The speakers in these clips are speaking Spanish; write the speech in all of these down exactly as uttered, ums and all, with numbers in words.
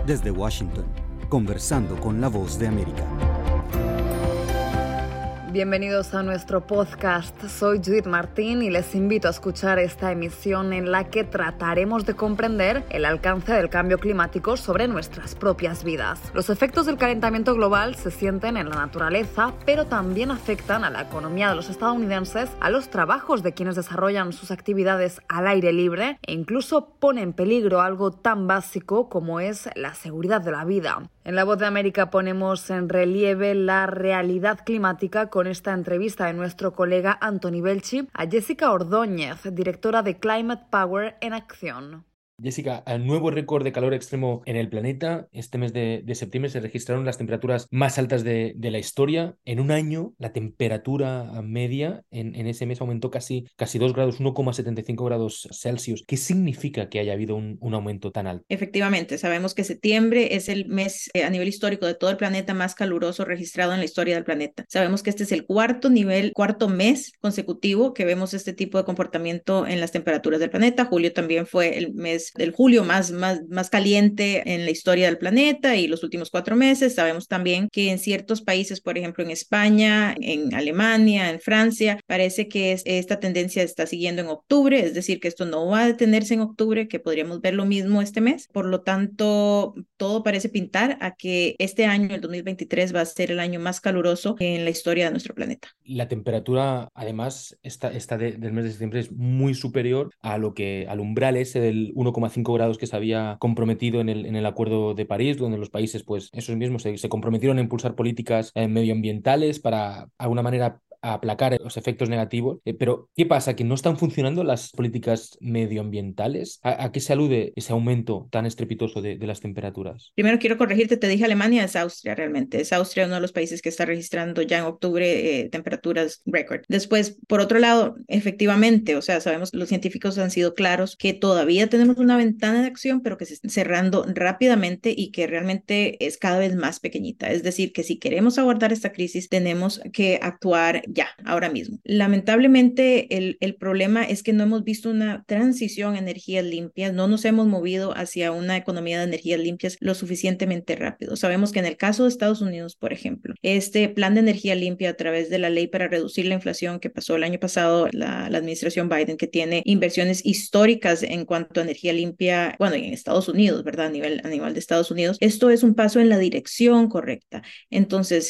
Desde Washington, conversando con la Voz de América. Bienvenidos a nuestro podcast. Soy Judith Martín y les invito a escuchar esta emisión en la que trataremos de comprender el alcance del cambio climático sobre nuestras propias vidas. Los efectos del calentamiento global se sienten en la naturaleza, pero también afectan a la economía de los estadounidenses, a los trabajos de quienes desarrollan sus actividades al aire libre e incluso pone en peligro algo tan básico como es la seguridad de la vida. En La Voz de América ponemos en relieve la realidad climática con esta entrevista de nuestro colega Anthony Belchi a Jessica Ordóñez, directora de Climate Power en Acción. Jessica, al nuevo récord de calor extremo en el planeta, este mes de, de septiembre se registraron las temperaturas más altas de, de la historia. En un año, la temperatura media en, en ese mes aumentó casi, casi dos grados, uno coma setenta y cinco grados Celsius. ¿Qué significa que haya habido un, un aumento tan alto? Efectivamente, sabemos que septiembre es el mes eh, a nivel histórico de todo el planeta más caluroso registrado en la historia del planeta. Sabemos que este es el cuarto nivel, cuarto mes consecutivo que vemos este tipo de comportamiento en las temperaturas del planeta. Julio también fue el mes del julio más, más, más caliente en la historia del planeta y los últimos cuatro meses. Sabemos también que en ciertos países, por ejemplo en España, en Alemania, en Francia, parece que es, esta tendencia está siguiendo en octubre, es decir, que esto no va a detenerse en octubre, que podríamos ver lo mismo este mes. Por lo tanto, todo parece pintar a que este año, el dos mil veintitrés, va a ser el año más caluroso en la historia de nuestro planeta. La temperatura, además, esta, esta de, del mes de septiembre es muy superior a lo que, al umbral ese del uno coma cinco grados que se había comprometido en el, en el Acuerdo de París, donde los países, pues, esos mismos se, se comprometieron a impulsar políticas eh, medioambientales para, de alguna manera, a aplacar los efectos negativos. Eh, pero, ¿qué pasa? ¿Que no están funcionando las políticas medioambientales? ¿A, a qué se alude ese aumento tan estrepitoso de, de las temperaturas? Primero quiero corregirte, te dije Alemania, es Austria realmente. Es Austria uno de los países que está registrando ya en octubre eh, temperaturas récord. Después, por otro lado, efectivamente, o sea, sabemos que los científicos han sido claros que todavía tenemos una ventana de acción, pero que se está cerrando rápidamente y que realmente es cada vez más pequeñita. Es decir, que si queremos abordar esta crisis, tenemos que actuar ya, ahora mismo. Lamentablemente, el, el problema es que no hemos visto una transición a energías limpias, no nos hemos movido hacia una economía de energías limpias lo suficientemente rápido. Sabemos que en el caso de Estados Unidos, por ejemplo, este plan de energía limpia a través de la ley para reducir la inflación que pasó el año pasado, la, la administración Biden, que tiene inversiones históricas en cuanto a energía limpia, bueno, en Estados Unidos, ¿verdad? A nivel, a nivel de Estados Unidos, esto es un paso en la dirección correcta. Entonces,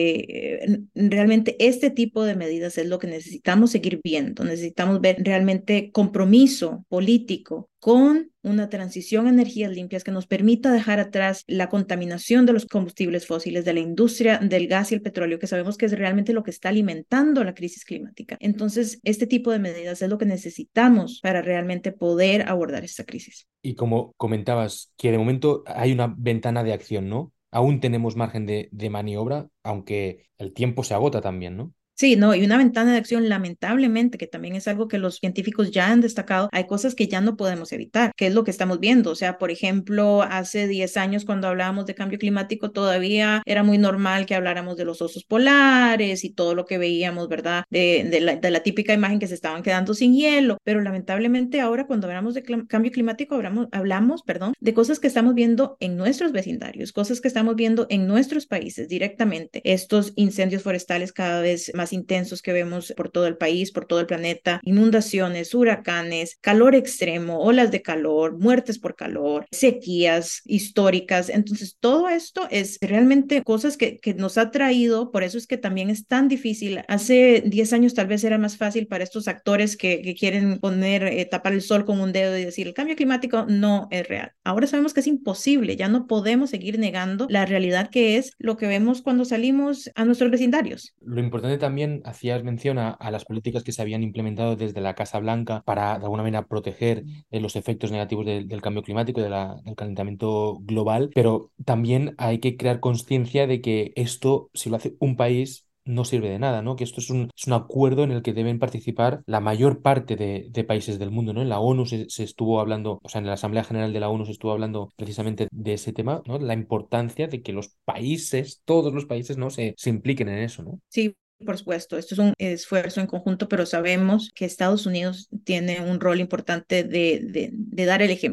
eh, realmente este tipo de medidas es lo que necesitamos seguir viendo. Necesitamos ver realmente compromiso político con una transición a energías limpias que nos permita dejar atrás la contaminación de los combustibles fósiles, de la industria del gas y el petróleo, que sabemos que es realmente lo que está alimentando la crisis climática. Entonces, este tipo de medidas es lo que necesitamos para realmente poder abordar esta crisis. Y como comentabas, que de momento hay una ventana de acción, ¿no? Aún tenemos margen de, de maniobra, aunque el tiempo se agota también, ¿no? Sí, no, y una ventana de acción, lamentablemente, que también es algo que los científicos ya han destacado, hay cosas que ya no podemos evitar, que es lo que estamos viendo. O sea, por ejemplo, hace diez años cuando hablábamos de cambio climático, todavía era muy normal que habláramos de los osos polares y todo lo que veíamos, ¿verdad? De, de, la, de la típica imagen que se estaban quedando sin hielo, pero lamentablemente ahora cuando hablamos de cl- cambio climático, hablamos, hablamos, perdón, de cosas que estamos viendo en nuestros vecindarios, cosas que estamos viendo en nuestros países directamente. Estos incendios forestales cada vez más más intensos que vemos por todo el país, por todo el planeta, inundaciones, huracanes, calor extremo, olas de calor, muertes por calor, sequías históricas. Entonces, todo esto es realmente cosas que, que nos ha traído, por eso es que también es tan difícil. Hace diez años tal vez era más fácil para estos actores que, que quieren poner, eh, tapar el sol con un dedo y decir, el cambio climático no es real. Ahora sabemos que es imposible, ya no podemos seguir negando la realidad que es lo que vemos cuando salimos a nuestros vecindarios. Lo importante también También hacías mención a, a las políticas que se habían implementado desde la Casa Blanca para, de alguna manera, proteger eh, los efectos negativos de, del cambio climático y de la, del calentamiento global, pero también hay que crear conciencia de que esto, si lo hace un país, no sirve de nada, ¿no? Que esto es un, es un acuerdo en el que deben participar la mayor parte de, de países del mundo, ¿no? En la ONU se, se estuvo hablando, o sea, en la Asamblea General de la ONU se estuvo hablando precisamente de ese tema, ¿no? La importancia de que los países, todos los países, ¿no? Se, se impliquen en eso, ¿no? Sí. Por supuesto, esto es un esfuerzo en conjunto, pero sabemos que Estados Unidos tiene un rol importante de, de, de dar el ejemplo, digamos.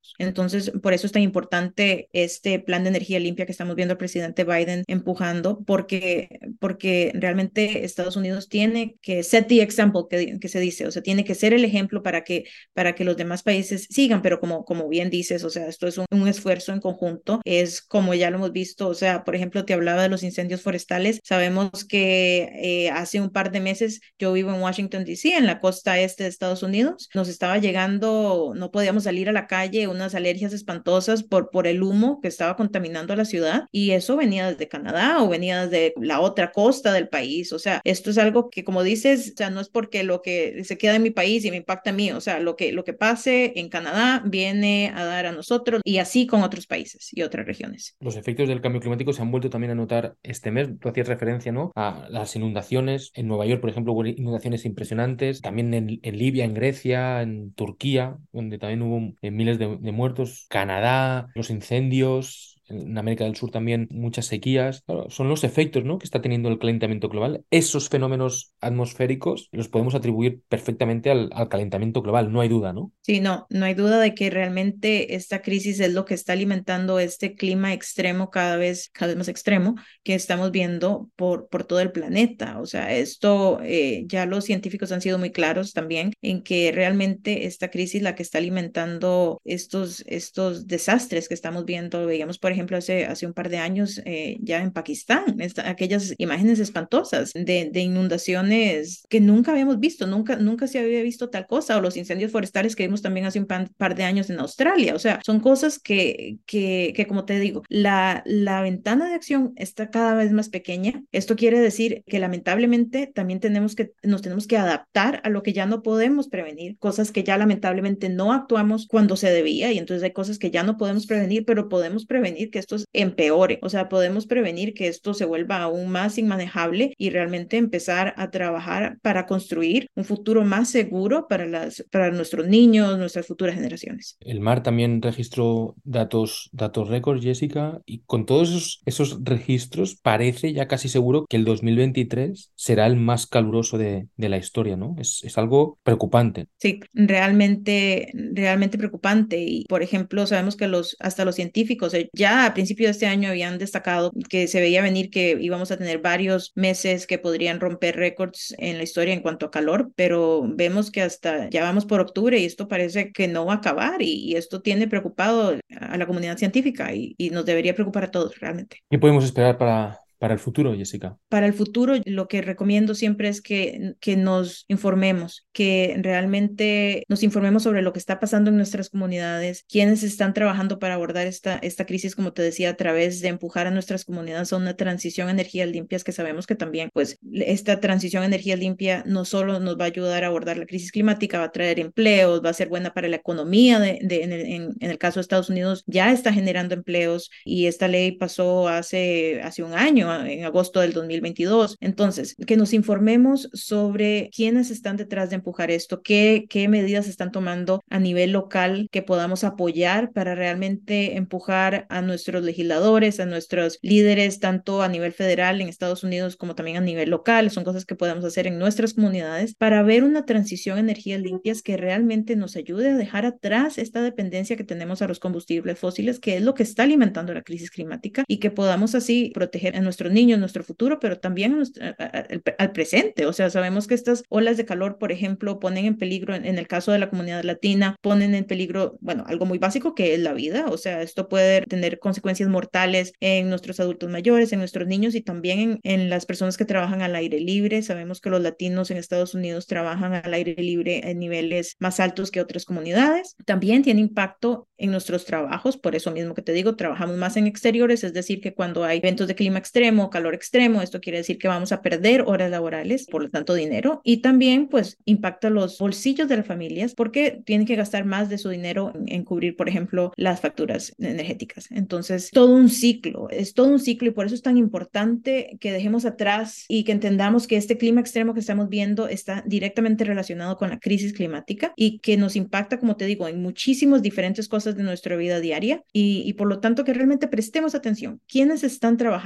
climáticos. Entonces, por eso es tan importante este plan de energía limpia que estamos viendo al presidente Biden empujando, porque, porque realmente Estados Unidos tiene que set the example, que, que se dice, o sea, tiene que ser el ejemplo para que, para que los demás países sigan, pero como, como bien dices, o sea, esto es un, un esfuerzo en conjunto, es como ya lo hemos visto, o sea, por ejemplo, te hablaba de los incendios forestales, sabemos que eh, hace un par de meses yo vivo en Washington, D C, en la costa este de Estados Unidos, nos estaba llegando, no podíamos salir a la calle, unas alergias espantosas por, por el humo que estaba contaminando la ciudad, y eso venía desde Canadá o venía desde la otra costa del país, o sea, esto es algo que, como dices, o sea, no es porque lo que se queda en mi país y me impacta a mí, o sea, lo que, lo que pase en Canadá viene a dar a nosotros, y así con otros países y otras regiones. Los efectos del cambio climático se han vuelto también a notar este mes. Tú hacías referencia, ¿no?, a las inundaciones. En Nueva York, por ejemplo, hubo inundaciones impresionantes. También en, en Libia, en Grecia, en Turquía, donde también hubo eh, miles de, de muertos. Canadá, los incendios. En América del Sur también muchas sequías. Claro, son los efectos, ¿no?, que está teniendo el calentamiento global. Esos fenómenos atmosféricos los podemos atribuir perfectamente al, al calentamiento global, no hay duda, ¿no? Sí, no, no hay duda de que realmente esta crisis es lo que está alimentando este clima extremo, cada vez, cada vez más extremo, que estamos viendo por, por todo el planeta. O sea, esto eh, ya los científicos han sido muy claros también en que realmente esta crisis la que está alimentando estos, estos desastres que estamos viendo, veíamos por ejemplo hace, hace un par de años eh, ya en Pakistán, esta, aquellas imágenes espantosas de, de inundaciones que nunca habíamos visto, nunca, nunca se había visto tal cosa, o los incendios forestales que vimos también hace un pan, par de años en Australia. O sea, son cosas que, que, que como te digo, la, la ventana de acción está cada vez más pequeña. Esto quiere decir que lamentablemente también tenemos que, nos tenemos que adaptar a lo que ya no podemos prevenir, cosas que ya lamentablemente no actuamos cuando se debía, y entonces hay cosas que ya no podemos prevenir, pero podemos prevenir que esto empeore. O sea, podemos prevenir que esto se vuelva aún más inmanejable y realmente empezar a trabajar para construir un futuro más seguro para, las, para nuestros niños, nuestras futuras generaciones. El mar también registró datos, datos récord, Jessica, y con todos esos, esos registros parece ya casi seguro que el dos mil veintitrés será el más caluroso de, de la historia, ¿no? Es, es algo preocupante. Sí, realmente, realmente preocupante. Y, por ejemplo, sabemos que los, hasta los científicos eh, ya a principio de este año habían destacado que se veía venir que íbamos a tener varios meses que podrían romper récords en la historia en cuanto a calor, pero vemos que hasta ya vamos por octubre y esto parece que no va a acabar, y, y esto tiene preocupado a la comunidad científica y, y nos debería preocupar a todos realmente. ¿Qué podemos esperar para, para el futuro, Jessica? Para el futuro, lo que recomiendo siempre es que, que nos informemos, que realmente nos informemos sobre lo que está pasando en nuestras comunidades, quienes están trabajando para abordar esta, esta crisis, como te decía, a través de empujar a nuestras comunidades a una transición a energías limpias, que sabemos que también, pues, esta transición a energía limpia no solo nos va a ayudar a abordar la crisis climática, va a traer empleos, va a ser buena para la economía, de, de, en, el, en, en el caso de Estados Unidos, ya está generando empleos, y esta ley pasó hace, hace un año, en agosto del dos mil veintidós. Entonces, que nos informemos sobre quiénes están detrás de empujar esto, qué, qué medidas están tomando a nivel local que podamos apoyar para realmente empujar a nuestros legisladores, a nuestros líderes, tanto a nivel federal en Estados Unidos como también a nivel local. Son cosas que podemos hacer en nuestras comunidades para ver una transición a energías limpias que realmente nos ayude a dejar atrás esta dependencia que tenemos a los combustibles fósiles, que es lo que está alimentando la crisis climática, y que podamos así proteger a nuestros niños, nuestro futuro, pero también a nuestro, a, a, al, al presente. O sea, sabemos que estas olas de calor, por ejemplo, ponen en peligro, en, en el caso de la comunidad latina, ponen en peligro, bueno, algo muy básico que es la vida. O sea, esto puede tener consecuencias mortales en nuestros adultos mayores, en nuestros niños, y también en, en las personas que trabajan al aire libre. Sabemos que los latinos en Estados Unidos trabajan al aire libre en niveles más altos que otras comunidades. También tiene impacto en nuestros trabajos, por eso mismo que te digo, trabajamos más en exteriores, es decir, que cuando hay eventos de clima extremo, calor extremo, esto quiere decir que vamos a perder horas laborales, por lo tanto dinero, y también pues impacta los bolsillos de las familias porque tienen que gastar más de su dinero en, en cubrir, por ejemplo, las facturas energéticas. Entonces, todo un ciclo, es todo un ciclo, y por eso es tan importante que dejemos atrás y que entendamos que este clima extremo que estamos viendo está directamente relacionado con la crisis climática y que nos impacta, como te digo, en muchísimas diferentes cosas de nuestra vida diaria, y, y por lo tanto que realmente prestemos atención. ¿Quiénes están trabajando para abordar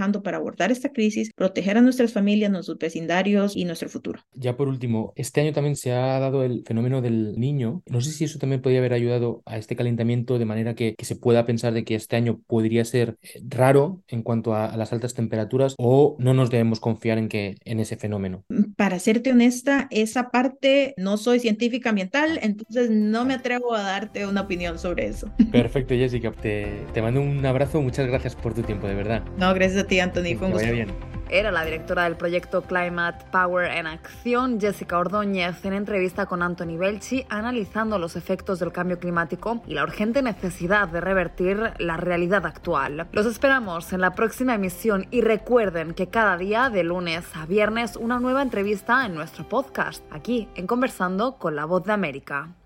abordar esta crisis, proteger a nuestras familias, nuestros vecindarios y nuestro futuro. Ya por último, este año también se ha dado el fenómeno del Niño. No sé si eso también podría haber ayudado a este calentamiento de manera que, que se pueda pensar de que este año podría ser raro en cuanto a, a las altas temperaturas, o no nos debemos confiar en, que, en ese fenómeno. Para serte honesta, esa parte no soy científica ambiental, entonces no me atrevo a darte una opinión sobre eso. Perfecto, Jessica. Te, te mando un abrazo. Muchas gracias por tu tiempo, de verdad. No, gracias a ti, Anthony. Fue un gusto. Que vaya bien. Era la directora del proyecto Climate Power en Acción, Jessica Ordóñez, en entrevista con Anthony Belchi, analizando los efectos del cambio climático y la urgente necesidad de revertir la realidad actual. Los esperamos en la próxima emisión y recuerden que cada día, de lunes a viernes, una nueva entrevista en nuestro podcast, aquí en Conversando con la Voz de América.